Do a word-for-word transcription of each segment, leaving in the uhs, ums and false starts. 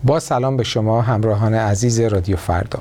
با سلام به شما همراهان عزیز رادیو فردا.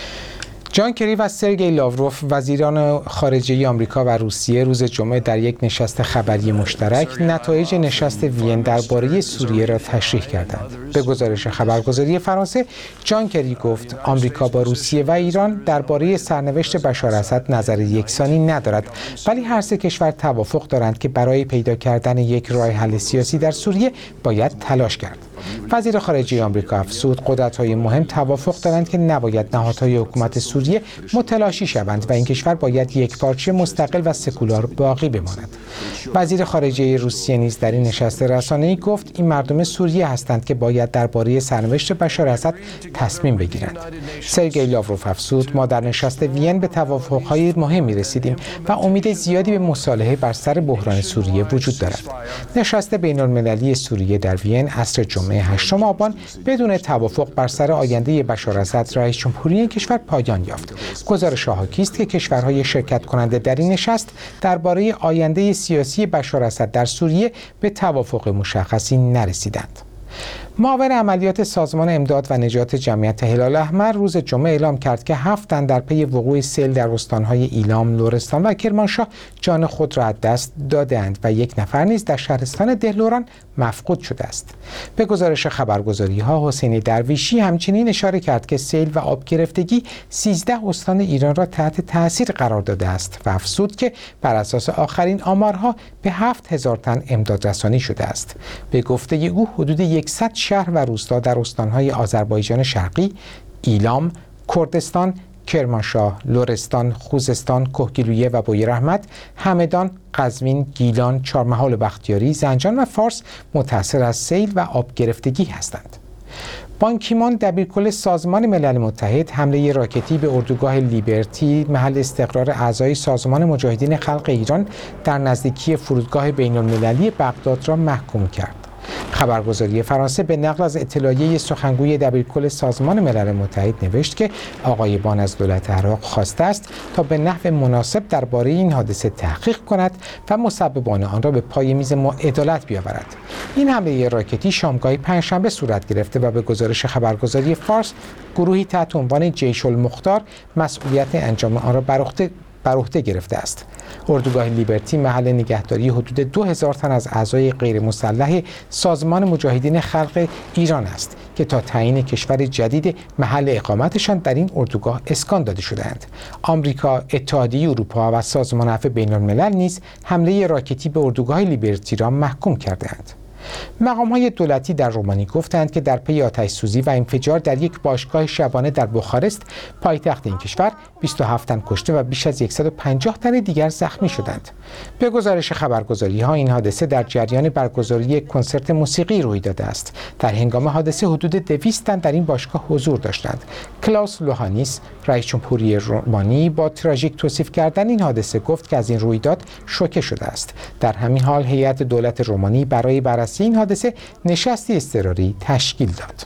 جان کری و سرگئی لاوروف وزیران خارجه آمریکا و روسیه روز جمعه در یک نشست خبری مشترک نتایج نشست وین درباره سوریه را تشریح کردند. به گزارش خبرگزاری فرانسه، جان کری گفت آمریکا با روسیه و ایران درباره سرنوشت بشار اسد نظر یکسانی ندارد، ولی هر سه کشور توافق دارند که برای پیدا کردن یک راه حل سیاسی در سوریه باید تلاش کرد. وزیر خارجه آمریکا افزود قدرت‌های مهم توافق دارند که نباید نهادهای حکومت سوریه متلاشی شوند و این کشور باید یکپارچه مستقل و سکولار باقی بماند. وزیر خارجه روسیه نیز در این نشست رسانه‌ای گفت این مردم سوریه هستند که باید درباره سرنوشت بشار اسد تصمیم بگیرند. سرگئی لاوروف افزود ما در نشست وین به توافق‌های مهمی رسیدیم و امید زیادی به مصالحه بر سر بحران سوریه وجود دارد. نشست بین‌المللی سوریه در وین عصر جمعه هشتم آبان بدون توافق بر سر آینده بشار اسد رئیس جمهوری این کشور پایان یافت. گزارش حاکی است که کشورهای شرکت کننده در این نشست درباره آینده سیاسی بشار اسد در سوریه به توافق مشخصی نرسیدند. معاون عملیات سازمان امداد و نجات جمعیت هلال احمر روز جمعه اعلام کرد که هفت تن در پی وقوع سیل در استانهای ایلام، لرستان و کرمانشاه جان خود را از دست دادند و یک نفر نیز در شهرستان دهلوران مفقود شده است. به گزارش خبرگزاری‌ها، حسین درویشی همچنین اشاره کرد که سیل و آب گرفتگی سیزده استان ایران را تحت تاثیر قرار داده است و افزود که بر اساس آخرین آمارها به هفت هزار تن امداد رسانی شده است. به گفته او حدود صد شهر و روستا در استانهای آذربایجان شرقی، ایلام، کردستان، کرمانشاه، لرستان، خوزستان، کهگیلویه و بویراحمد، همدان، قزوین، گیلان، چهارمحال بختیاری، زنجان و فارس متأثر از سیل و آب گرفتگی هستند. بان کی مون دبیرکل سازمان ملل متحد حمله راکتی به اردوگاه لیبرتی محل استقرار اعضای سازمان مجاهدین خلق ایران در نزدیکی فرودگاه بین‌المللی بغداد را محکوم کرد. خبرگزاری فرانسه به نقل از اطلاعیه سخنگوی دبیرکل سازمان ملل متحد نوشت که آقای بان از دولت عراق خواسته است تا به نحو مناسب درباره این حادثه تحقیق کند و مسببان آن را به پای میز عدالت بیاورد. این حمله راکتی شامگاه پنجشنبه صورت گرفته و به گزارش خبرگزاری فارس گروهی تحت عنوان جیش المختار مسئولیت انجام آن را بر عهده بر عهده گرفته است. اردوگاه لیبرتی محل نگهداری حدود دو هزار تن از اعضای غیر مسلح سازمان مجاهدین خلق ایران است که تا تعیین کشور جدید محل اقامتشان در این اردوگاه اسکان داده شدند. آمریکا، اتحادیه اروپا و سازمان عفو بین‌الملل نیز حمله راکتی به اردوگاه لیبرتی را محکوم کردند. مقام‌های دولتی در رومانی گفتند که در پی آتش‌سوزی و انفجار در یک باشگاه شبانه در بخارست، پایتخت این کشور، بیست و هفت تن کشته و بیش از صد و پنجاه تن دیگر زخمی شدند. به گزارش خبرگزاری‌ها این حادثه در جریان برگزاری یک کنسرت موسیقی روی داده است. در هنگام حادثه حدود دویست تن در این باشگاه حضور داشتند. کلاوس لوهانیس، رئیس جمهوری رومانی، با تراژیک توصیف کردن این حادثه گفت که از این رویداد شوکه شده است. در همین حال هیئت دولت رومانی برای بررسی این حادثه نشستی اضطراری تشکیل داد.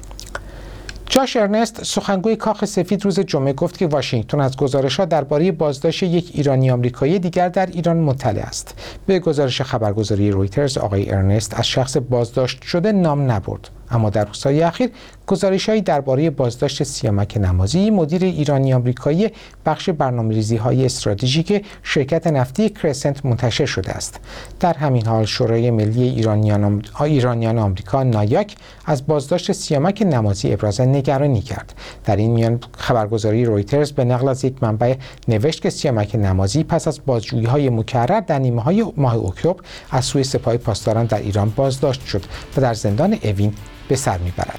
جاش ارنست، سخنگوی کاخ سفید، روز جمعه گفت که واشنگتن از گزارش‌ها درباره بازداشت یک ایرانی آمریکایی دیگر در ایران مطلع است. به گزارش خبرگزاری رویترز، آقای ارنست از شخص بازداشت شده نام نبرد، اما در روزهای اخیر گزارش‌هایی درباره بازداشت سیامک نمازی، مدیر ایرانی آمریکایی بخش برنامه‌ریزی‌های استراتژیک شرکت نفتی کرسنت، منتشر شده است. در همین حال شورای ملی ایرانیان ایرانیان آمریکا نایاک از بازداشت سیامک نمازی ابراز نگرانی کرد. در این میان خبرگزاری رویترز به نقل از یک منبع نوشت که سیامک نمازی پس از بازجویی‌های مکرر در نیمه‌های ماه اکتبر از سوی سپاه پاسداران در ایران بازداشت شد و در زندان اوین به سر میبرد.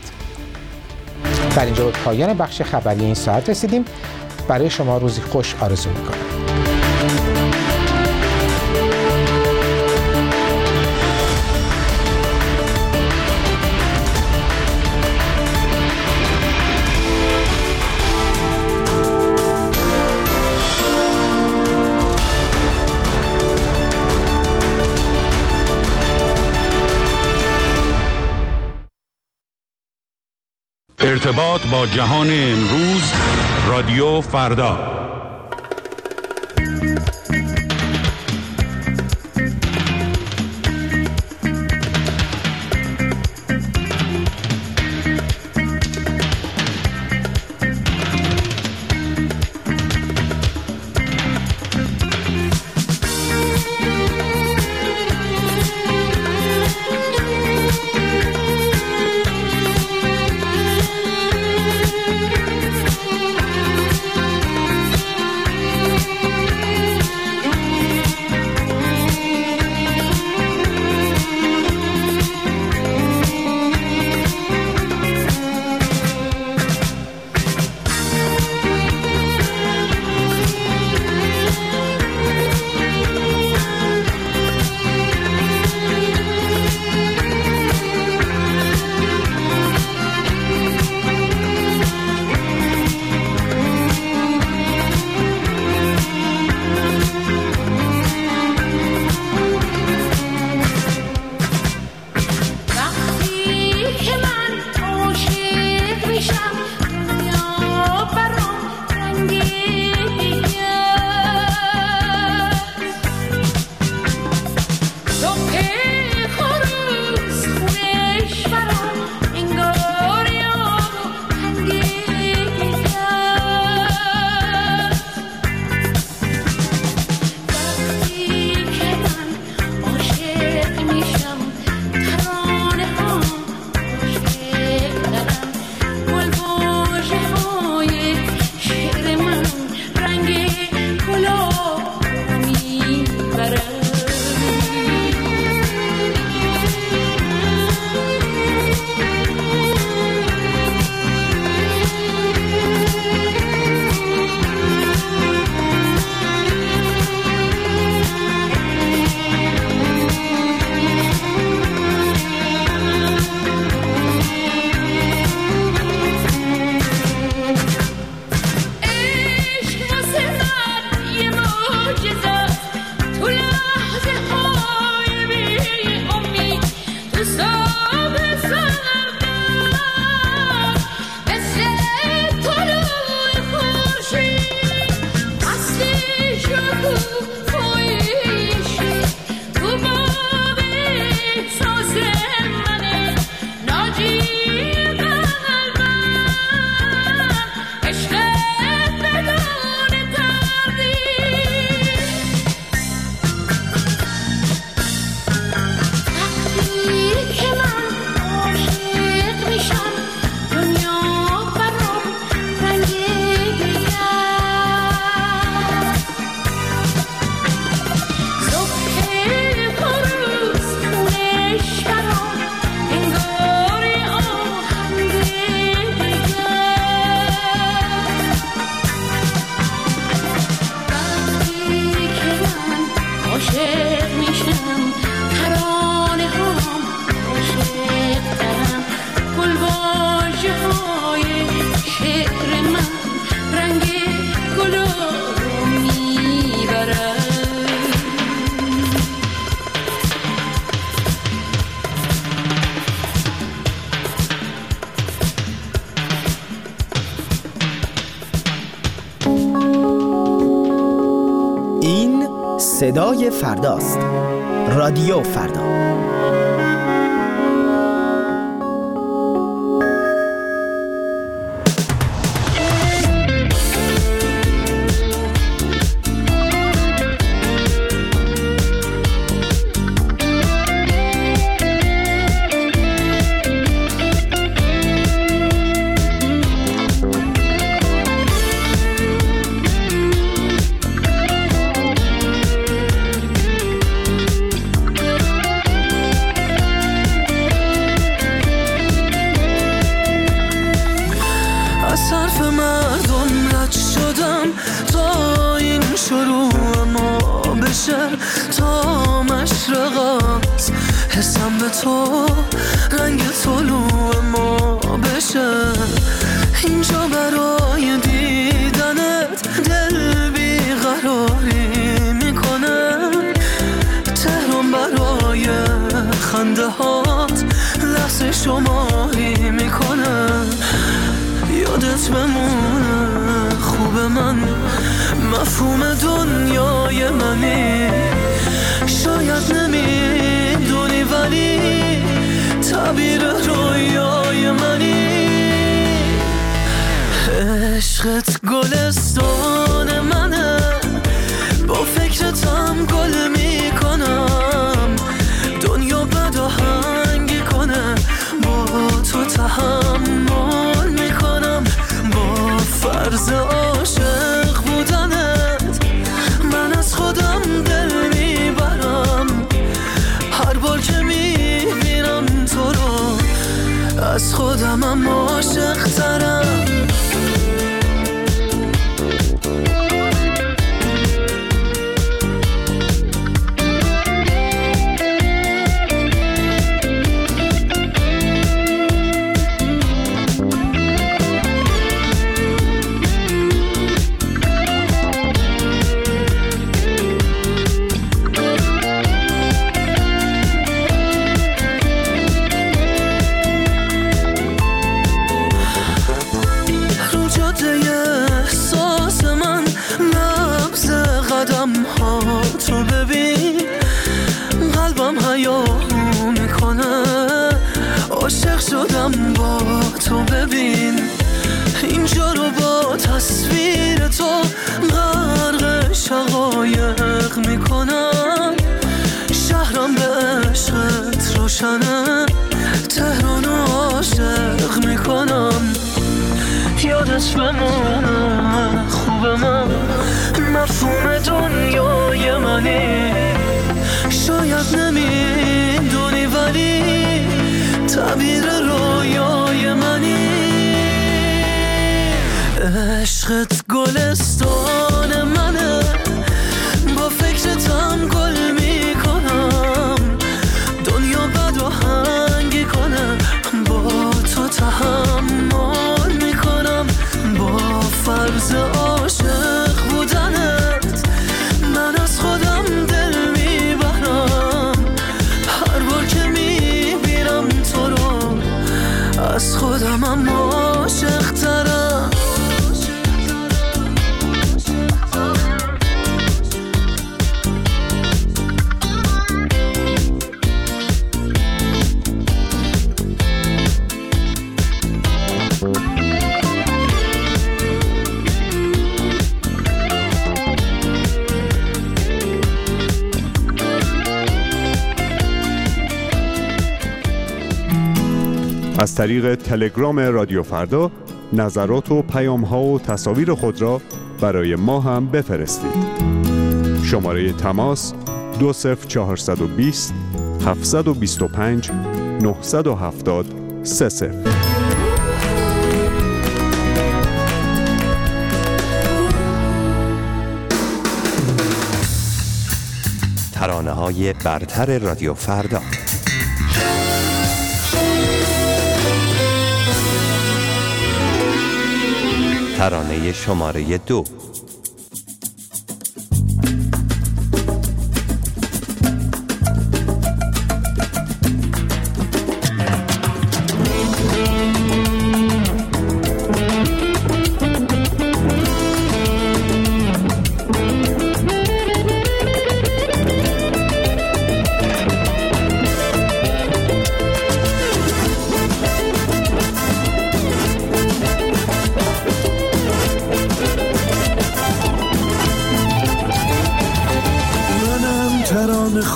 در اینجا به پایان بخش خبری این ساعت رسیدیم. برای شما روزی خوش آرزو میکنم. ارتباط با جهان امروز، رادیو فردا. صدای فرداست. رادیو فردا. تا مشرقات حسم به تو رنگ طلوع ما بشه، اینجا برای دیدنت دل بیقراری میکنه، تهران برای خنده هات لحظه شماری میکنه، یادت بمونه خوب من مفهوم دنیای منی، شاید نمیدونی ولی تعبیر رویای منی، عشقت گلستان منه، با فکرتم گل میکنم، دنیا بد آهنگی کنه با تو تحمل میکنم، با فرض عاشق بودنت من از خودم دل میبرم، هر بار که میبینم تو رو از خودمم عاشق ترم. تو ببین قلبم حیاهو میکنه، عاشق شدم با تو ببین، اینجا رو با تصویر تو غرق شقایق میکنم، شهرم به عشقت روشنه، تهران عاشق میکنم، یادت بمونه خوب من مفهوم دنیای منی، شاید نمیدونی ولی تعبیر رویای منی، عشقت گلستان منه، با فکرتم گل میکنم، دنیا بد آهنگی کنه با تو تحمل میکنم، با فرض عاشق بودنت من از خودم دل میبرم، هر بار که میبینم تو رو از خودمم عاشق ترم. از طریق تلگرام رادیو فردا نظرات و پیام‌ها و تصاویر خود را برای ما هم بفرستید. شماره تماس دو صفر چهارصد و بیست هفتصد و بیست و پنج نهصد و هفتاد سه صفر. ترانه‌های برتر رادیو فردا. ترانه شماره دو.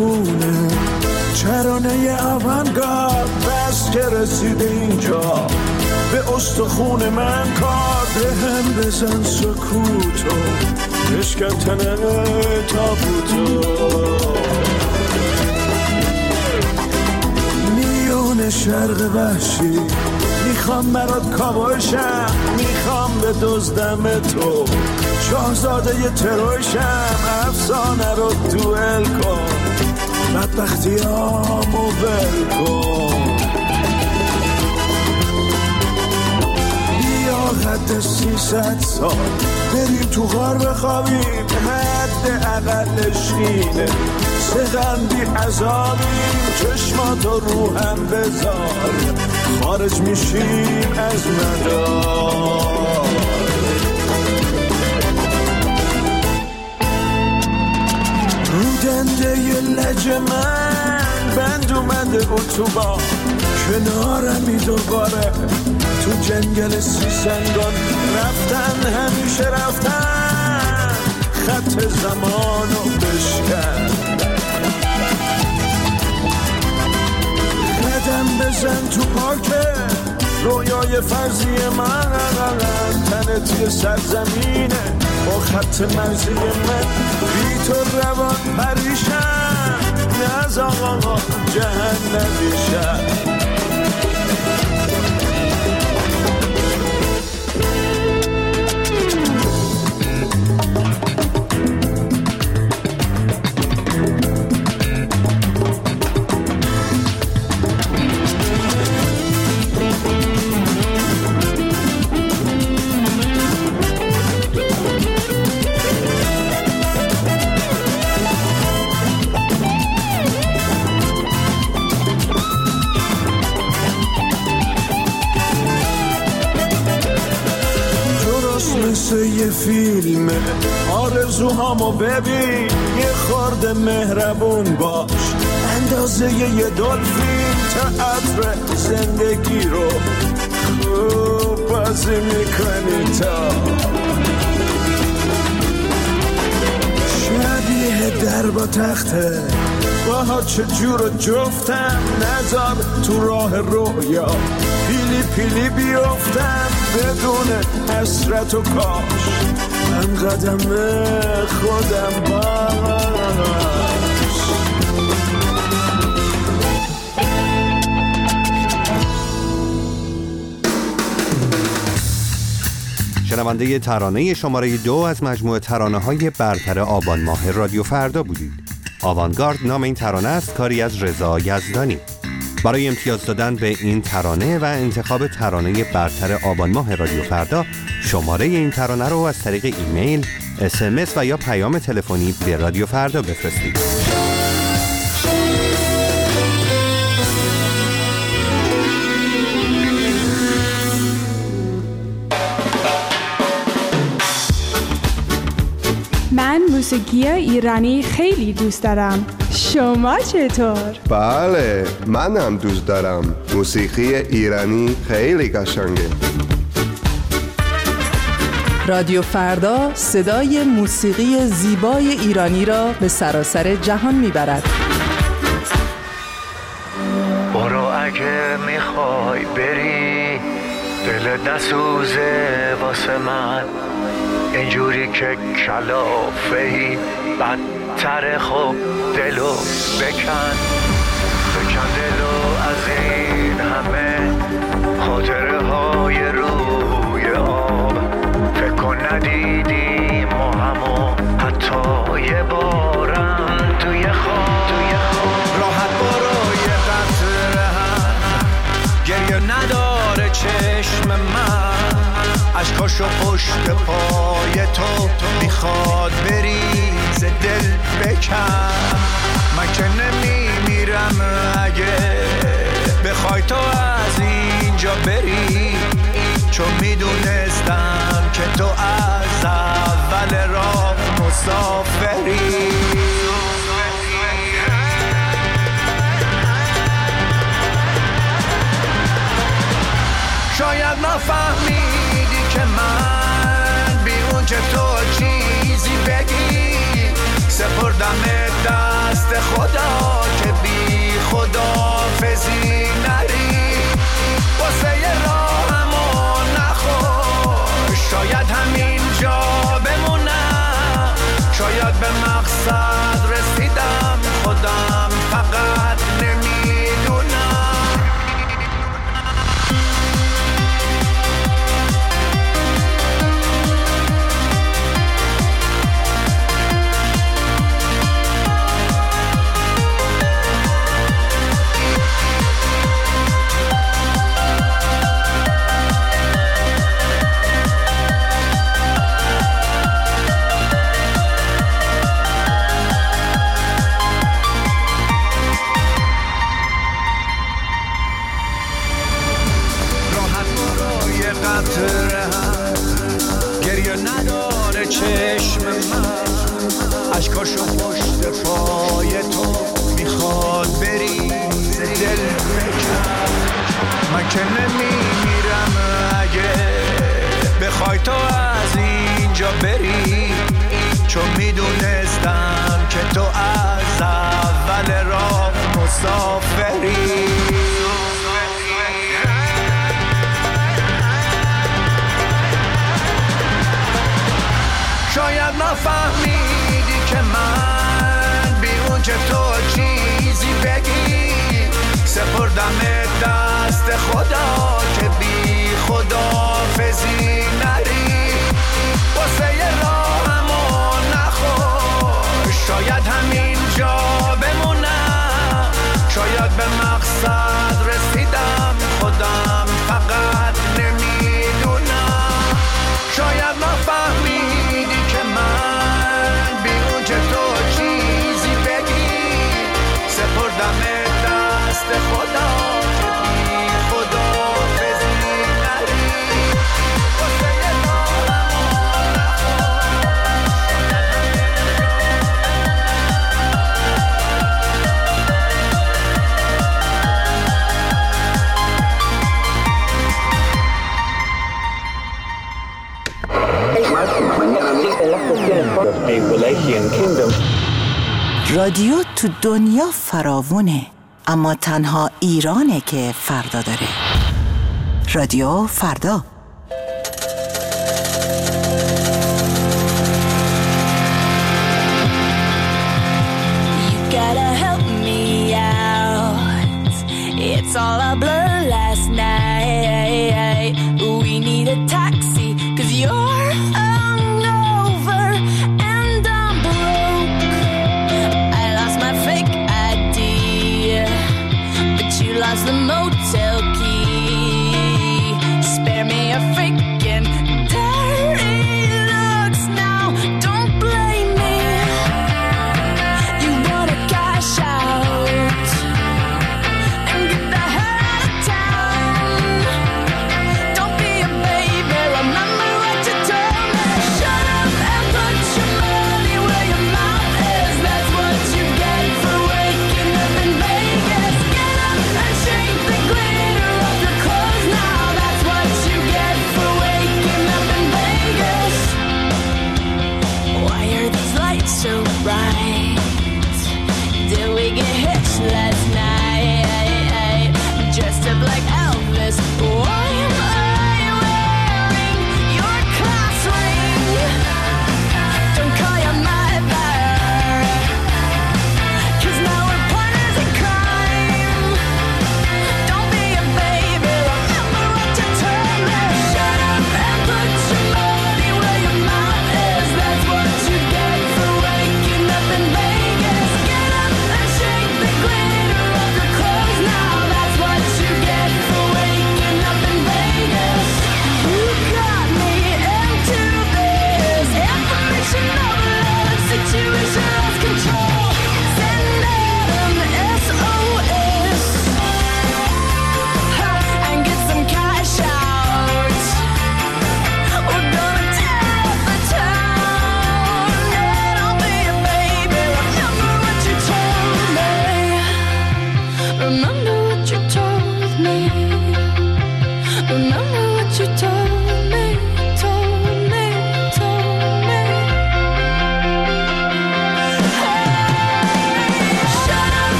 خونه ترانه آوانگارد بس که رسیده اینجا به استخون من کار به هم بزن سکوتو بشکن تنه تابوتو میون شرق وحشی میخوام برات کابوشم میخوام به دزدم تو شاهزاده ی تروشم افسانه رو دوئل کن بدبختیامو ول کن بیا حد سیصد سال بریم تو غار بخوابیم حد اقلش اینه سقندی عذابیم چشماتو رو هم بذار خارج میشیم از مدار رو دنده ی لج من بند اومده اتوبان کنارمی دوباره تو جنگل سیسنگان رفتن همیشه رفتن خط زمانو بشکن قدم بزن تو پاکه رویای فرضی من تنت یه سرزمینه با خط مرزی من بی تو روان پریشم نز آقا جهنمیشم یه فیلمه آرزوهامو ببین یه خورده مهربون باش اندازه یه دلفین تئاتر زندگی رو خوب بازی میکنی تا شبیه در با تخته باها چجور جفتم نذار تو راه رویا پیلی پیلی بیفتم بدون حسرت و کاش من قدم خودم باش شنونده ترانه شماره دو از مجموعه ترانه‌های برتر آبان ماه رادیو فردا بودید. آوانگارد نام این ترانه است، کاری از رضا یزدانی. برای امتیاز دادن به این ترانه و انتخاب ترانه برتر آبان ماه رادیو فردا شماره این ترانه رو از طریق ایمیل، اس ام اس و یا پیام تلفنی به رادیو فردا بفرستید. من موسیقی ایرانی خیلی دوست دارم. شما چطور؟ بله، منم دوست دارم. موسیقی ایرانی خیلی قشنگه. رادیو فردا صدای موسیقی زیبای ایرانی را به سراسر جهان میبرد. برو اگه میخوای بری دل نسوزه واسه من اینجوری که کلافهی بدتر خوب دلو بکن بکن دلو از این همه خاطره های روی آب فکر کن ندیدیم و همو حتی یه بارم توی خواب توی خواب راحت برو یه قطره هم گریه نداره چشم من عشقاشو پشت پای تو میخواد بریز دل بکن من که نمیمیرم اگه بخوای تو از اینجا بری چون میدونستم که تو از اول راه مسافری شاید نفهمیدی که من بیرون که تو چیزی بگی سپردم در دست خدا که بی خداحافظی نری واسه راهمو نخور شاید همینجا بمونم شاید به مقصد رسیدم خودم فقط نمیدونم گریه نداره چشم من عشقاشو پشت پای تو میخواد بریز دل بکن من که نمیمیرم اگه بخوای تو از اینجا بری چون میدونستم که تو از اول راه مسافری شاید نفهمیدی که من بیرون که تو چیزی بگی سپردم دست خدا که بی خداحافظی نری واسه راهمو نخور شاید همینجا بمونم شاید به مقصد رسیدم خودم فقط نمیدونم شاید نفهمیدی که من بیرون که تو چیزی بگی سپردم دست خدا که بی خداحافظی نری واسه راهمو رادیو تو دنیا فراوونه اما تنها ایرانه که فردا داره. رادیو فردا. You gotta help me out. It's all a blur last night. We need a taxi 'cause you're hungover and I'm broke. I lost my fake I D, but you lost the motel key. Spare me a freaking dirty looks now. Don't blame me. You wanna cash out and get the hell out of town. Don't be a baby. Remember what you told me. Shut up and put your money where your mouth is. That's what you get for waking up in Vegas. Get up and shake the glitter off your clothes now. That's what you get for waking up in Vegas. Why are these lights so bright? Did we get hitched last night? Dressed up like Elvis. Why am I wearing your class ring? Don't call your mother, 'cause now we're partners in crime. Don't be a baby, remember what you told me. Shut up and put your money where your mouth is. That's what you get for waking up in Vegas. Get up and shake the glitter off your clothes now. That's what you get for waking up in Vegas. You got me into this information overload situation lost control. Send out an S O S and get some cash out. We're gonna tear up the town. Yeah, don't be a baby. Remember what you told me. Remember what you told me. Remember what you told me. Told me. Told me. Hey,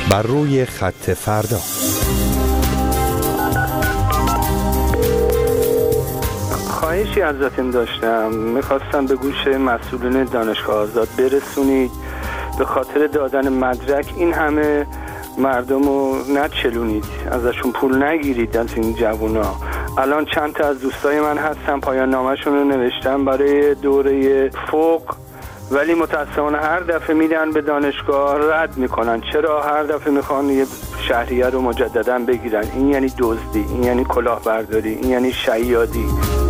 بر روی خط فردا. خواهشی ازتون داشتم، میخواستم به گوش مسئولین دانشگاه آزاد برسونید به خاطر دادن مدرک این همه مردم رو نچلونید، ازشون پول نگیرید از این جوونا. الان چند تا از دوستای من هستن پایان نامه‌شون رو نوشتن برای دوره فوق، ولی متاسفانه هر دفعه میدن به دانشگاه رد میکنن. چرا هر دفعه میخوان یه شهریه رو مجددا بگیرن؟ این یعنی دزدی، این یعنی کلاهبرداری، این یعنی شیادی.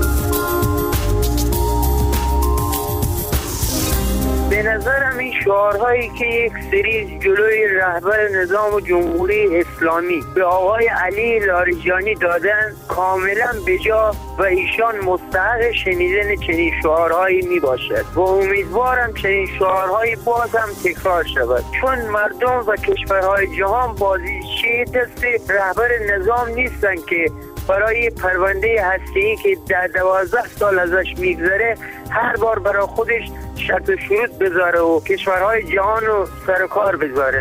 به نظرم این شعارهایی که یک سری جلوی رهبر نظام جمهوری اسلامی به آقای علی لاریجانی دادن کاملا بجا و ایشان مستحق شنیدن چنین شعارهایی می باشد و امیدوارم چنین شعارهایی باز هم تکرار شود، چون مردم و کشورهای جهان بازیچه دست رهبر نظام نیستن که برای پرونده هسته‌ای که در دوازده سال ازش میگذره هر بار برای خودش شرط و شروط بذاره و کشورهای جهان رو سر کار بذاره.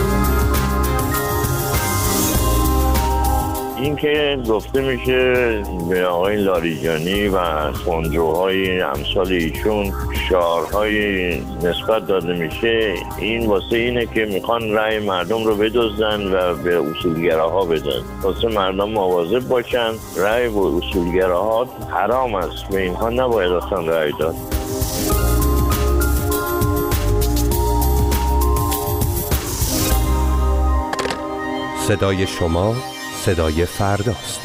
این که گفته میشه به آقای لاریجانی و خونجوهای امثال ایشون شعارهای نسبت داده میشه، این واسه اینه که میخوان رأی مردم رو بدزدن و به اصولگراها بدن. واسه مردم مواظب باشن، رأی و اصولگراها حرام است، به اینها نباید اصلا رأی داد. صدای شما صدای فرداست.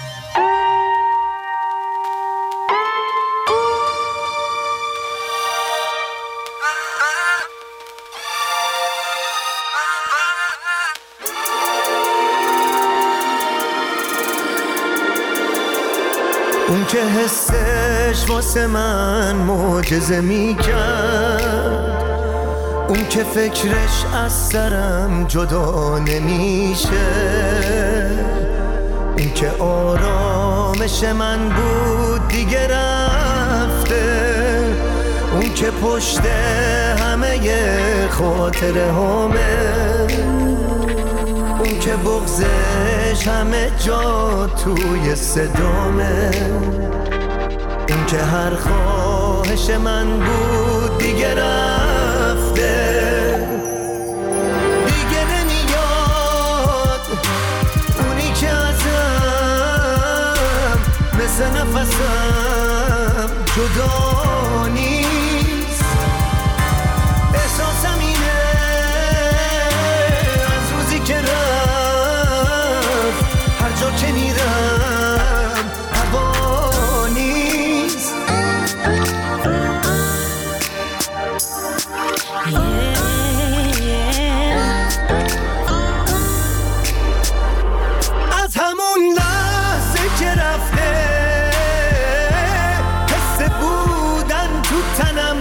اون که حسش واسه من معجزه میکرد، اون که فکرش از سرم جدا نمیشه، اون که آرامش من بود دیگه رفته، اون که پشت همه خاطره همه، اون که بغضش همه جا توی صدامه، اون که هر خواهش من بود دیگه رفته، دیگه نمیاد اونی که ازم مثل نفسم جدا نیست. احساسم اینه از روزی که رفت هر جا که میرم هوا نیست. از همون لحظه که رفته حس بودن تو تنم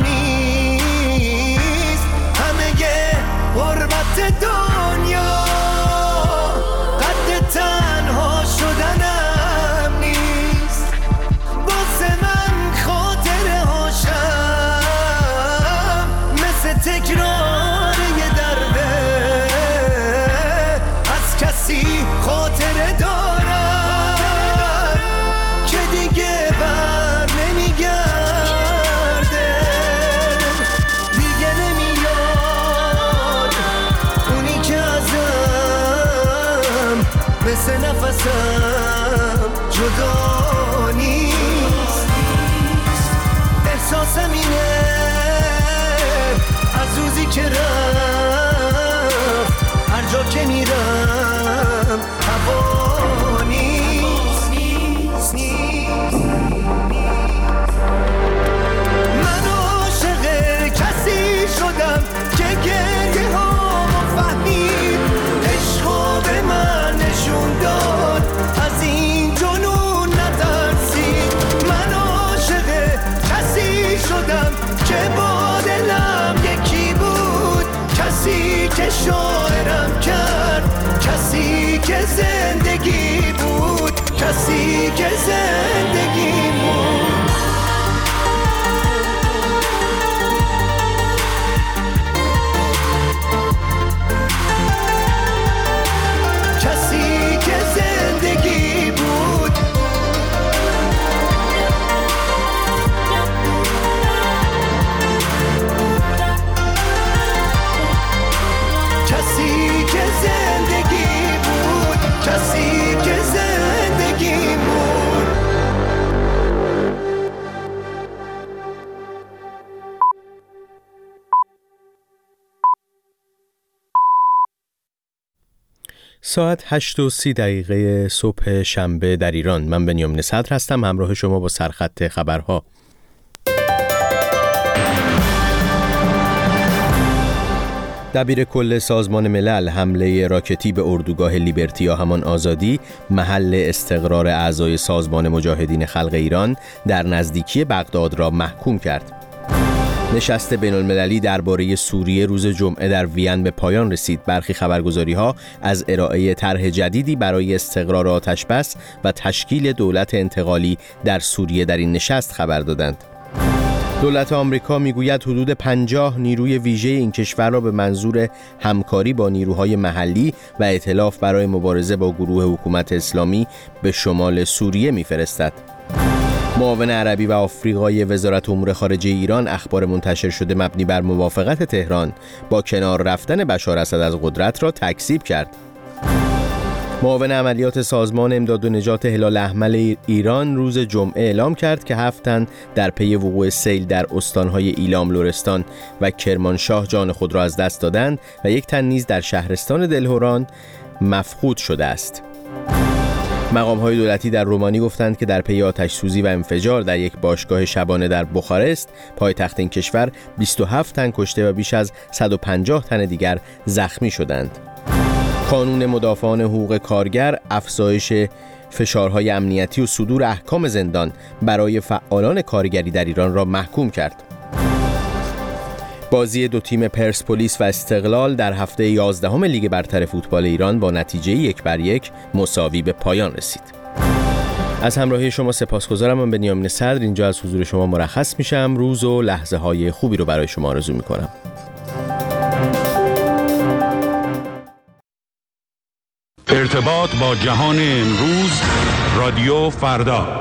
نیست، همه غربت دنیا قد تنها شدنم نیست. واسه من خاطره هاشم مثل تکرار یه درده، از کسی خاطره دارم که دیگه بر نمیگرده، دیگه نمیاد اونی که ازم مثل نفسم جدا نیست. احساسم اینه از روزی که رفت هر جا که میرم هوا نیست. من عاشق کسی شدم که گریه هامو فهمید، عشقو به من نشون داد، از این جنون نترسید. من عاشق کسی شدم که با دلم یکی بود، کسی که شاعرم کرد ساعت هشت و سی دقیقه صبح شنبه در ایران. من بنیامین صدر هستم، همراه شما با سرخط خبرها. دبیر کل سازمان ملل حمله راکتی به اردوگاه لیبرتی یا همان آزادی، محل استقرار اعضای سازمان مجاهدین خلق ایران در نزدیکی بغداد را محکوم کرد. نشست بین المللی درباره سوریه روز جمعه در وین به پایان رسید. برخی خبرگزاری‌ها از ارائه طرح جدیدی برای استقرار آتش‌بس و تشکیل دولت انتقالی در سوریه در این نشست خبر دادند. دولت آمریکا میگوید حدود پنجاه نیروی ویژه این کشور را به منظور همکاری با نیروهای محلی و ائتلاف برای مبارزه با گروه حکومت اسلامی به شمال سوریه میفرستد. معاون عربی و آفریقای وزارت امور خارجه ایران اخبار منتشر شده مبنی بر موافقت تهران با کنار رفتن بشار اسد از قدرت را تکذیب کرد. معاون عملیات سازمان امداد و نجات هلال احمر ایران روز جمعه اعلام کرد که هفت تن در پی وقوع سیل در استانهای ایلام، لرستان و کرمانشاه جان خود را از دست دادند و یک تن نیز در شهرستان دلهوران مفقود شده است. مقام‌های دولتی در رومانی گفتند که در پی آتش سوزی و انفجار در یک باشگاه شبانه در بخارست، پایتخت این کشور، بیست و هفت تن کشته و بیش از صد و پنجاه تن دیگر زخمی شدند. قانون مدافعان حقوق کارگر افزایش فشارهای امنیتی و صدور احکام زندان برای فعالان کارگری در ایران را محکوم کرد. بازی دو تیم پرسپولیس و استقلال در هفته یازدهم لیگ برتر فوتبال ایران با نتیجه یک بر یک مساوی به پایان رسید. از همراهی شما سپاسگزارم. من بنیامین صدر اینجا از حضور شما مرخص میشم. روز و لحظه های خوبی رو برای شما آرزو میکنم. ارتباط با جهان امروز، رادیو فردا.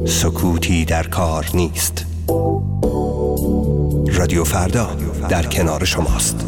سکوتی در کار نیست. رادیو فردا در کنار شماست.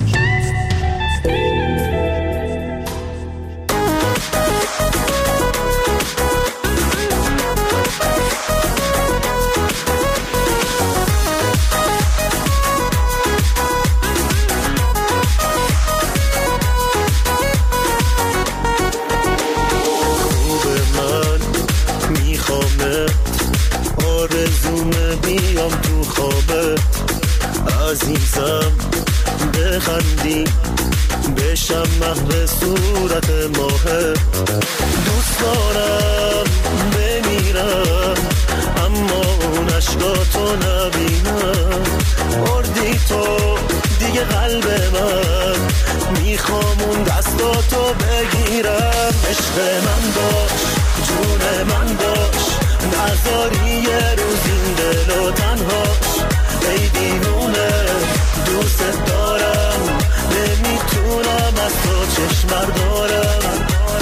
عزیزم بخندی بشم محو صورت ماه، دوست دارم بمیرم اما اون عشقاتو نبینم. بردی تو دیگه قلب من، میخوام اون دستاتو بگیرم. عشق من باش، جون من باش، نذاری یه روز این دل و تنهاش. ای دیوونه دوست دارم، نمیتونم از تو چشم بردارم.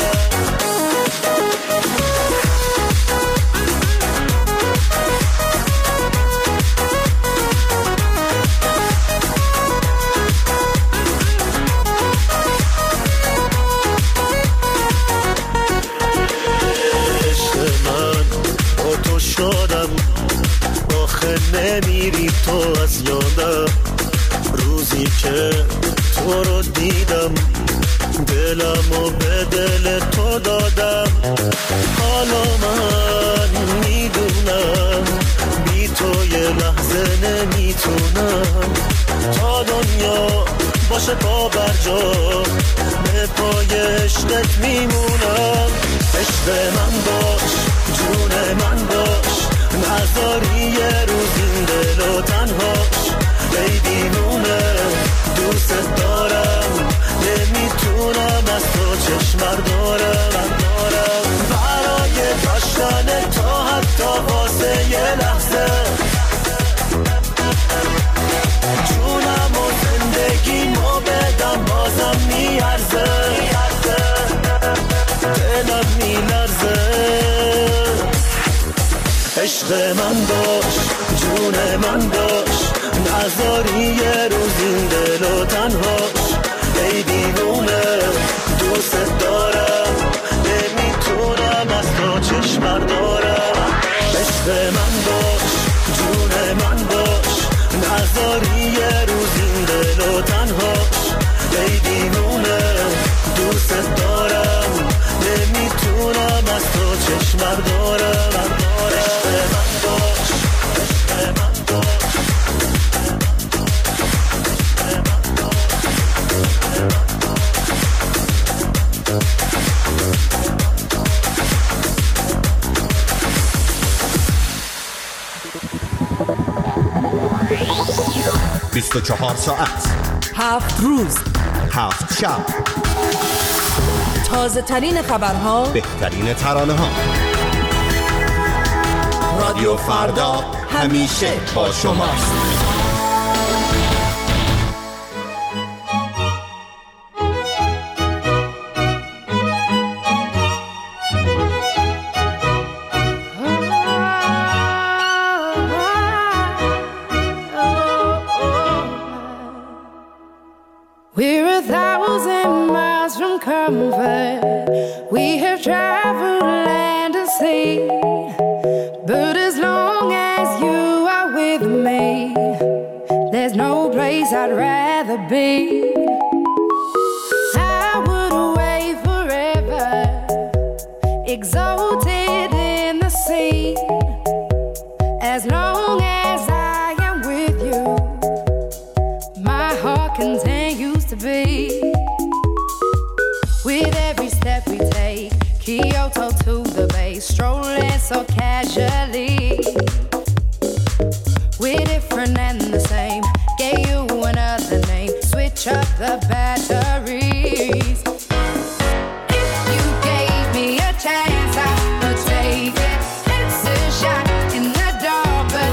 عشق من با تو شدم، آخه نمیری تو از یادم. روزی که تو رو دیدم دلم و به دل تو دادم. حالا من میدونم بی تو یه لحظه نمیتونم. تا دنیا باشه پا بر جا، به پای عشقت میمونم. عشق من باش، جون من باش، نذاری یه روز این دل و تنهاش. ای دیوونه دوست دارم، نمیتونم از تو چشم بردارم. برای داشتن تا حتی واسه یه لحظه، جونم و زندگیمو بدم بازم میارزه. دلم میلرزه. عشق من باش، جون من باش، نذاری یه روز این دل و تنهاش. ای دیوونه دوست دارم، نمیتونم از تو چشم بردارم. عشق من باش، جون من باش، نذاری یه روز این دل و تنهاش. ای دیوونه دوست دارم، نمیتونم از تو چشم بردارم. عشق من باش، عشق من باش. بیست و چهار ساعت، هفت روز، هفت شب، تازه ترین خبرها، بهترین ترانه ها. رادیو فردا همیشه با شماست. We're a thousand miles from comfort. We have traveled land and sea, but as long as you are with me, there's no place I'd rather be. I would away forever, exalted in the sea. As long as I am with you, my heart continues to beat. With every step we take, Kyoto to the bay, strolling so casually. We're different and the same, gave you another name, switch up the batteries. If you gave me a chance, I would take it. It's a shot in the dark, but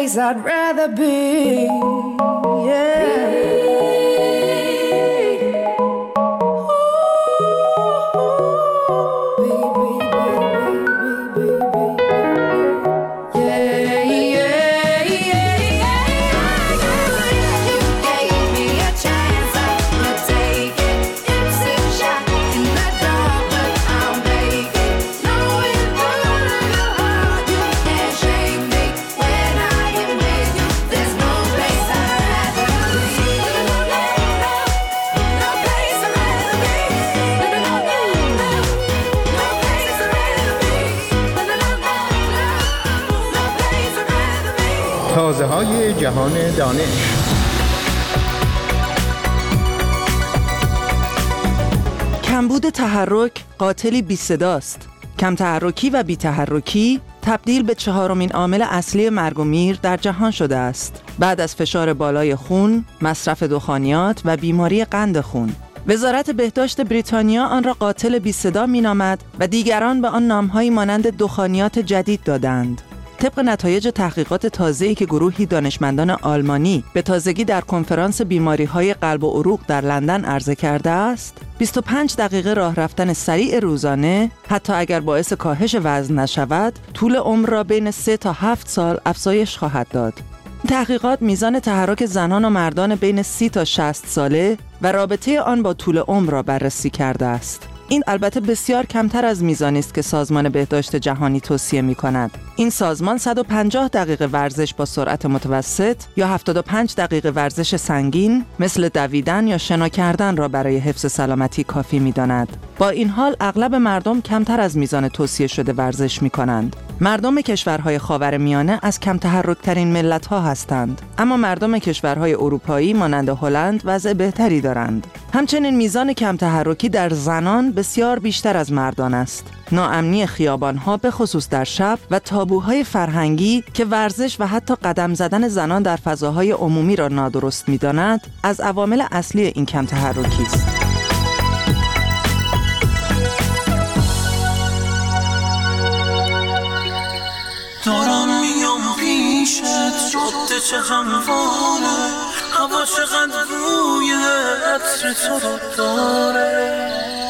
place I'd rather be. Yeah. تازه های جهان دانش. کمبود تحرک قاتلی بی صداست. کم تحرکی و بی تحرکی تبدیل به چهارمین عامل اصلی مرگ و میر در جهان شده است، بعد از فشار بالای خون، مصرف دخانیات و بیماری قند خون. وزارت بهداشت بریتانیا آن را قاتل بی صدا می‌نامد و دیگران به آن نام‌هایی مانند دخانیات جدید دادند. طبق نتایج تحقیقات تازه‌ای که گروهی دانشمندان آلمانی به تازگی در کنفرانس بیماری‌های قلب و عروق در لندن عرضه کرده است، بیست و پنج دقیقه راه رفتن سریع روزانه حتی اگر باعث کاهش وزن نشود، طول عمر را بین سه تا هفت سال افزایش خواهد داد. تحقیقات میزان تحرک زنان و مردان بین سی تا شصت ساله و رابطه آن با طول عمر را بررسی کرده است. این البته بسیار کمتر از میزانی است که سازمان بهداشت جهانی توصیه می‌کند. این سازمان صد و پنجاه دقیقه ورزش با سرعت متوسط یا هفتاد و پنج دقیقه ورزش سنگین مثل دویدن یا شنا کردن را برای حفظ سلامتی کافی می‌داند. با این حال اغلب مردم کمتر از میزان توصیه شده ورزش می‌کنند. مردم کشورهای خاورمیانه از کم تحرک‌ترین ملت‌ها هستند، اما مردم کشورهای اروپایی مانند هلند وضع بهتری دارند. همچنین میزان کم تحرکی در زنان بسیار بیشتر از مردان است. ناامنی خیابان‌ها به خصوص در شب و تابوهای فرهنگی که ورزش و حتی قدم زدن زنان در فضاهای عمومی را نادرست می‌داند، از عوامل اصلی این کم تحرکی است. دارم میام پیشت، جاده چه همواره، هوا چقدر روی عطر تو رو داره.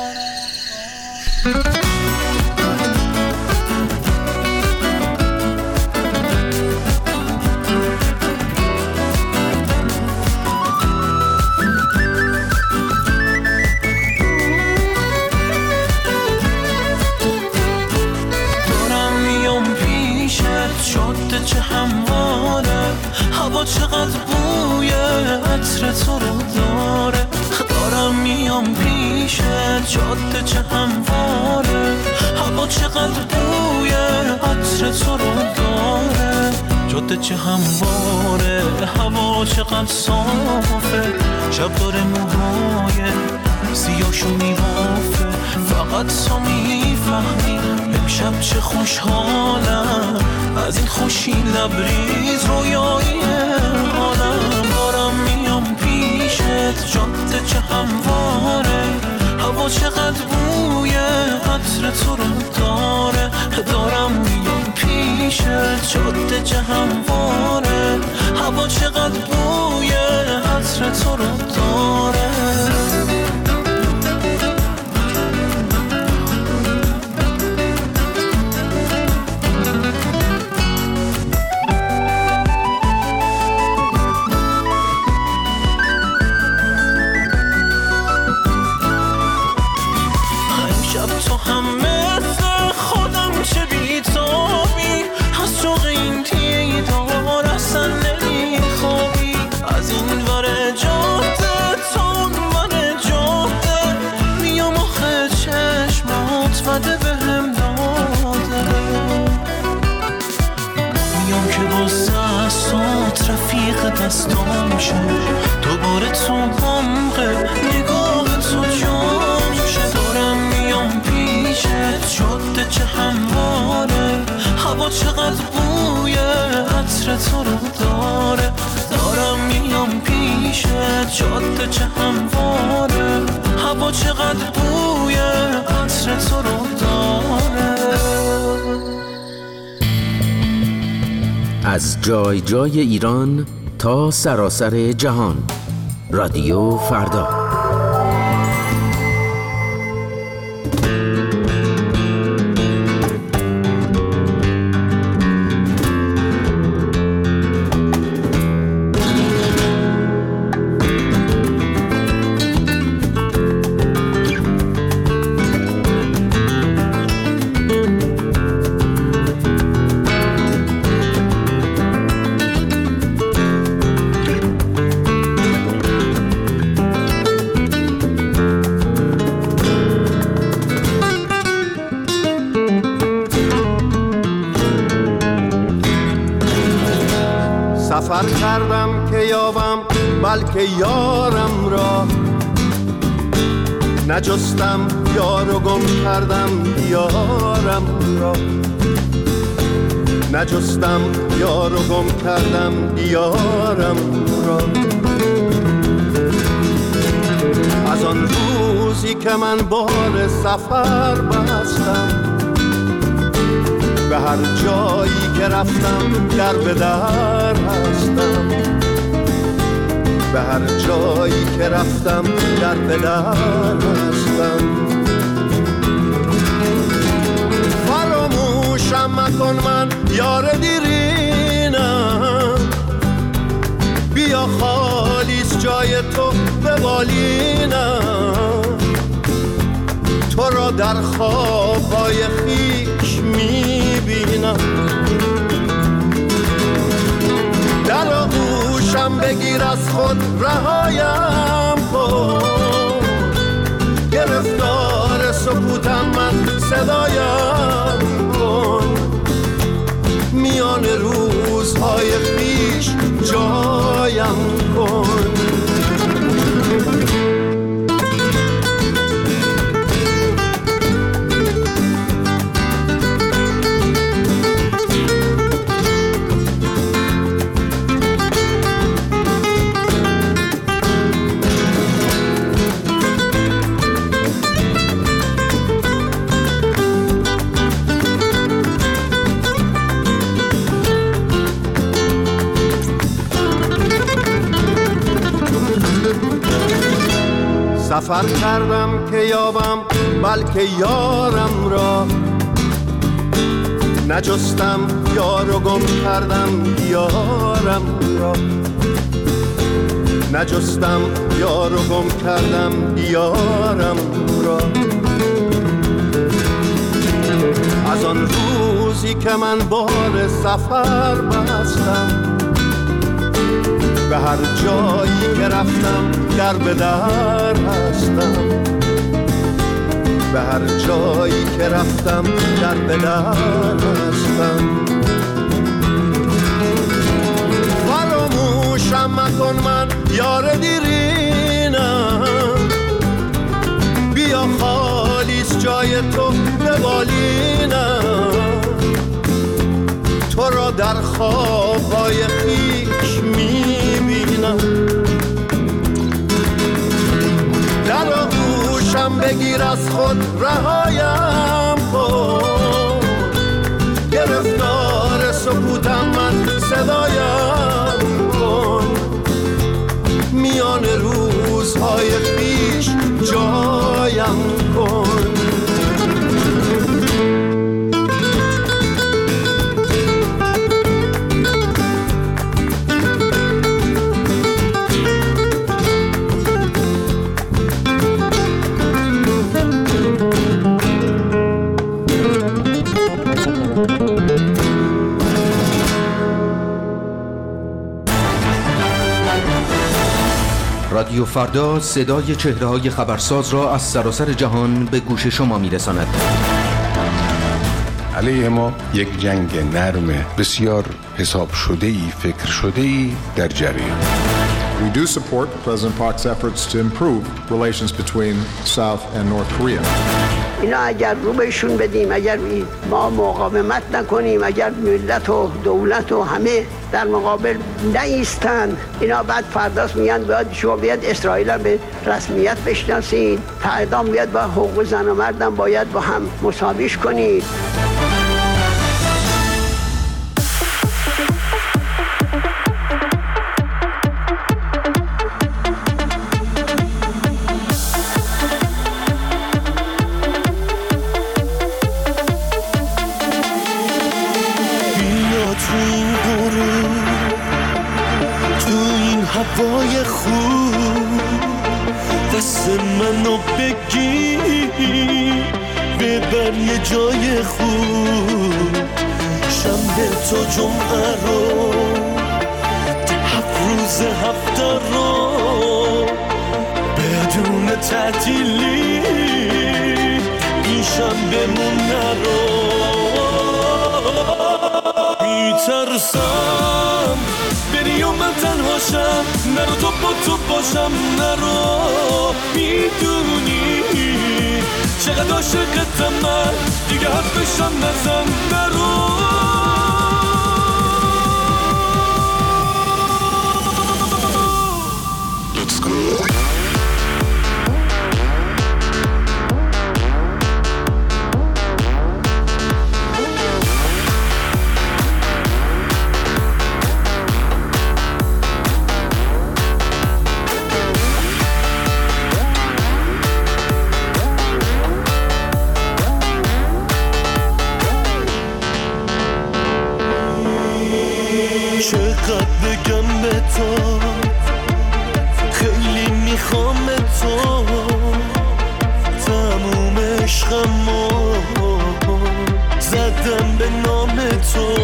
جاده چه همواره، هوا چقدر بوی عطر تو رو داره. دارم میام پیشت، جاده چه همواره، هوا چقدر بوی عطر تو رو داره. جاده چه همواره، هوا چقدر صافه، شب داره موهای سیاهشو میبافه. فقط تو میفهمی امشب چه خوشحالم، از این خوشی لبریز رویایی حالم. دارم میام پیشت، جاده چه همواره، هوا چقدر بوی عطر تو رو داره. دارم میام پیشت، جاده چه همواره، هوا چقدر بوی عطر تو رو داره. دستام شه دوباره تو عمق نگاه تو جام شه. دارم میام پیشت، جاده چه همواره، هوا چقدر بوی عطر تو رو داره. دارم میام پیشت، جاده چه همواره، هوا چقدر بوی عطر تو رو داره. از جای جای ایران تا سراسر جهان. رادیو فردا. سفر کردم که یابم بلکه یارم را، نجستم یار و گم کردم یارم را، نجستم یار و گم کردم یارم را. از آن روزی که من بار سفر بستم، به هر جایی که رفتم در به در هستم، به هر جایی که رفتم در به در هستم. فراموشم مکن من یار دیرینم، بیا خالیست جای تو به بالینم، تو را در خوابهای خویش میبینم. در آغوشم بگیر از خود رهایم کن، گرفتار سکوتم من صدایم کن، میان روزهای خویش جایم کن. سفر کردم که یابم بلکه یارم را، نجستم یار و گم کردم یارم را، نجستم یار و گم کردم یارم را. از آن روزی که من بار سفر بستم، به هر جایی که رفتم در به در هستم، به هر جایی که رفتم در به در هستم. فراموشم مکن من یار دیرینم، بیا خالیست جای تو به بالینم، تو را در خوابهای خویش میبینم. در آغوشم بگیر از خود رهایم کن، گرفتار سکوتم من صدایم کن، میان روزهای خویش جایم کن. رادیو فردا صدای چهره‌های خبرساز را از سراسر جهان به گوش شما می‌رساند. علیه ما یک جنگ نرم بسیار حساب شده‌ای، فکر شده‌ای در جریان. We do support President Park's efforts to improve relations between South and North Korea. اینا اگر رو بهشون بدیم، اگر ما مقاومت نکنیم، اگر ملت و دولت و همه در مقابل نایستن، اینا بعد فرداست میگن باید شما بیاد اسرائیل هم به رسمیت بشناسید، اعدام بیاد با حقوق زن و مردم باید با هم مساویش کنید. تو این هوای خوب دست منو بگیر ببر یه جای خوب شنبه تا جمعه رو هفت روز هفته رو بدون تعطیلی این شنبه مون نرو میترسم بری و من تنهاشم نرو تو با تو باشم نرو میدونی چقدر عاشقتم من دیگه حرفشم نزن نرو Let's go چقدر بگم به تو خیلی میخوام تو تموم عشقمو زدم به نام تو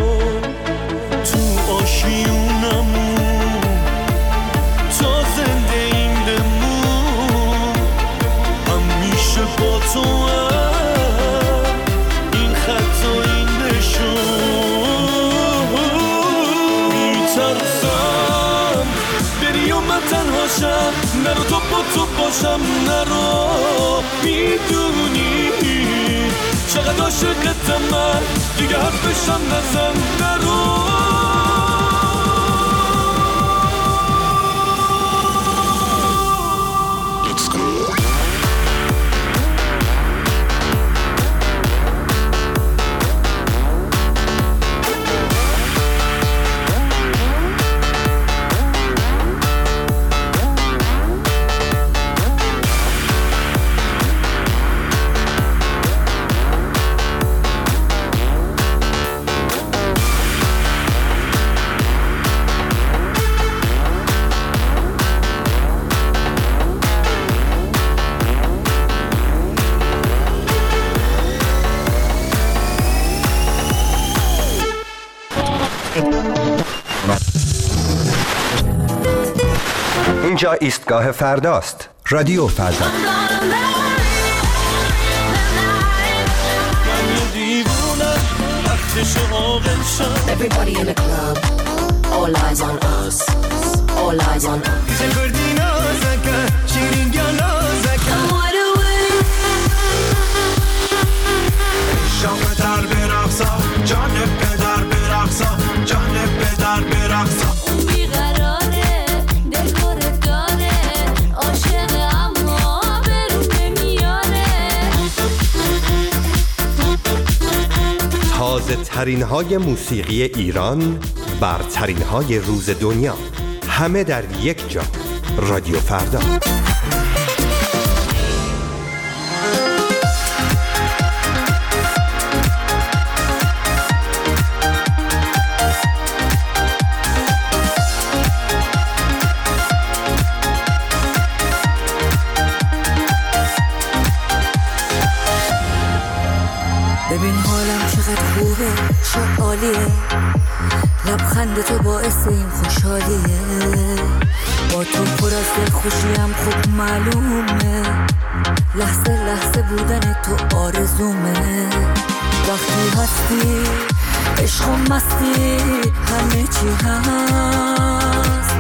تو آشیونمون تا زنده این بمون همیشه با تو هم این خط و این نشون میترسم بری و من تنهاشم نرو تو با تو باشم نرو میدونی چقدر عاشقتم من دیگه حرفشم نزن نرو اینجا ایستگاه فرداست. رادیو فردا. Everybody in the club, all eyes on us, all eyes on us. شام در برقصا جان پدر برقصا جان پدر برقصا اون بیقراره دلخور داره عاشق اما برون نمیاره تازه ترین های موسیقی ایران، برترین های روز دنیا، همه در یک جا. رادیو فردا. ببین حالم چقدر خوبه چه عالیه لبخند تو باعث این خوشحالیه با تو پر از دل خوشیم خوب معلومه لحظه لحظه بودن تو آرزومه وقتی هستی عشق و مستی همه چی هست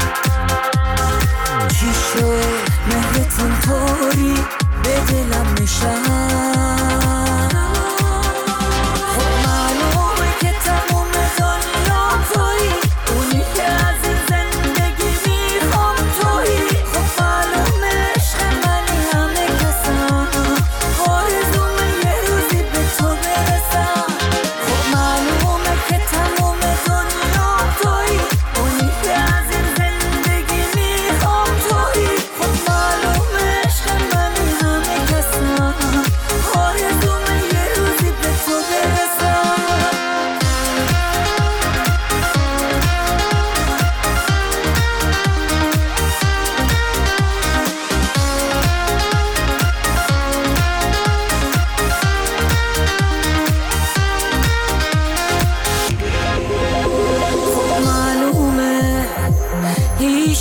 چی شد مهرت اینطوری به دلم نشست تویی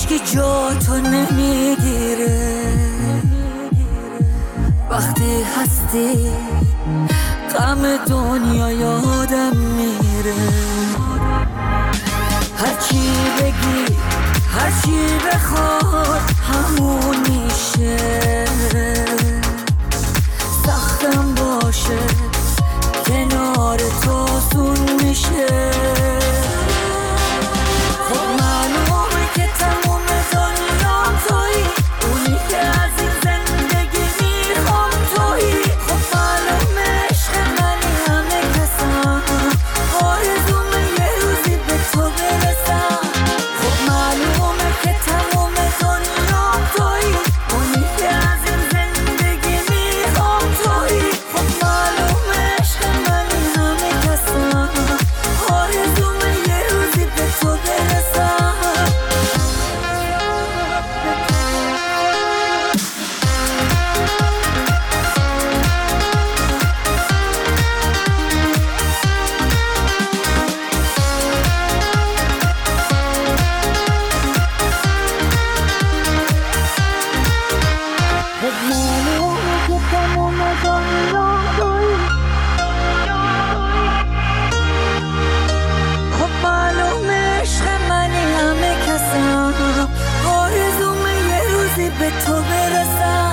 هیچکی جا تو نمیگیره وقتی هستی غم دنیا یادم میره هرچی بگی هرچی بخواد همون میشه سختم باشه کنار تو آسون میشه خب معلومه که تموم دنیام تویی اونی که از این زندگی میخوام تویی خب معلومه عشق منی همه کسم آرزومه یه روزی به تو برسم خب معلومه که تموم دنیام تویی اونی که از این زندگی میخوام تویی خب معلومه عشق منی همه کسم آرزومه یه روزی به تو برسم خب معلومه که تموم دنیام تویی خب معلومه عشق منی همه کسم آرزومه یه روزی به تو برسم